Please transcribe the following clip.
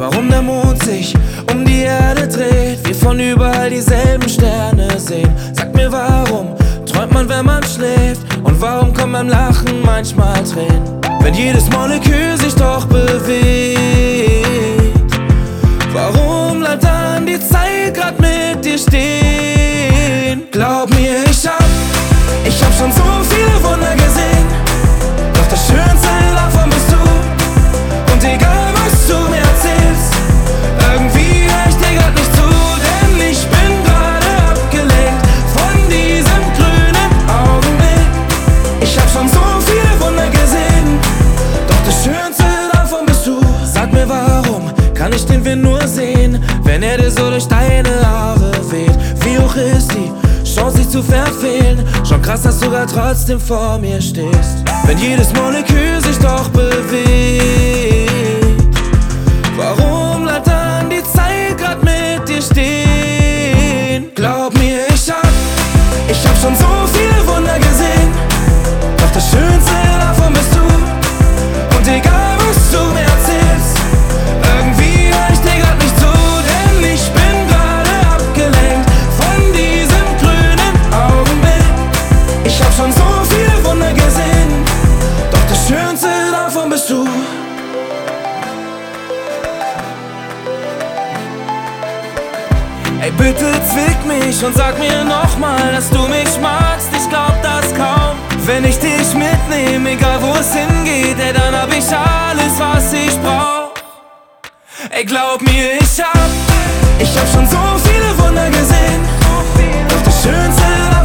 warum der Mond sich um die Erde dreht, wir von überall dieselben Sterne sehen. Sag mir, warum träumt man, wenn man schläft? Und warum kommen beim Lachen manchmal Tränen, wenn jedes Molekül sich doch bewegt? Warum bleibt dann die Zeit grad mit dir stehen? Glaub mir, ich hab schon so viele Wunder gesehen, doch das Schönste davon bist du. Und egal was du mir erzählst, irgendwie hör ich dir grad nicht zu, denn ich bin gerade abgelenkt von diesem grünen Augenblick. Ich hab schon so viele Wunder gesehen, doch das Schönste davon bist du. Sag mir, warum kann ich den Wind nur sehen, wenn er dir so durch deine Haare weht? Wie hoch ist die Chance, dich zu verfehlen? Schon krass, dass du grad trotzdem vor mir stehst, wenn jedes Molekül sich doch bewegt. Warum bleibt dann die Zeit grad mit dir stehen? Glaub mir, ich hab schon so viele Wunder gesehen, doch das Schönste davon bist du. Und egal was du mir erzählst, irgendwie hör ich dir grad nicht zu, denn ich bin gerade abgelenkt von diesem grünen Augenblick. Ich hab schon so viele Wunder gesehen, doch das Schönste davon bist du. Ey, bitte zwick mich und sag mir nochmal, dass du mich magst. Ich glaub das kaum, wenn ich dich mitnehm, egal wo es hingeht, ey, dann hab ich alles, was ich brauch. Ey, glaub mir, ich hab schon so viele Wunder gesehen, doch das Schönste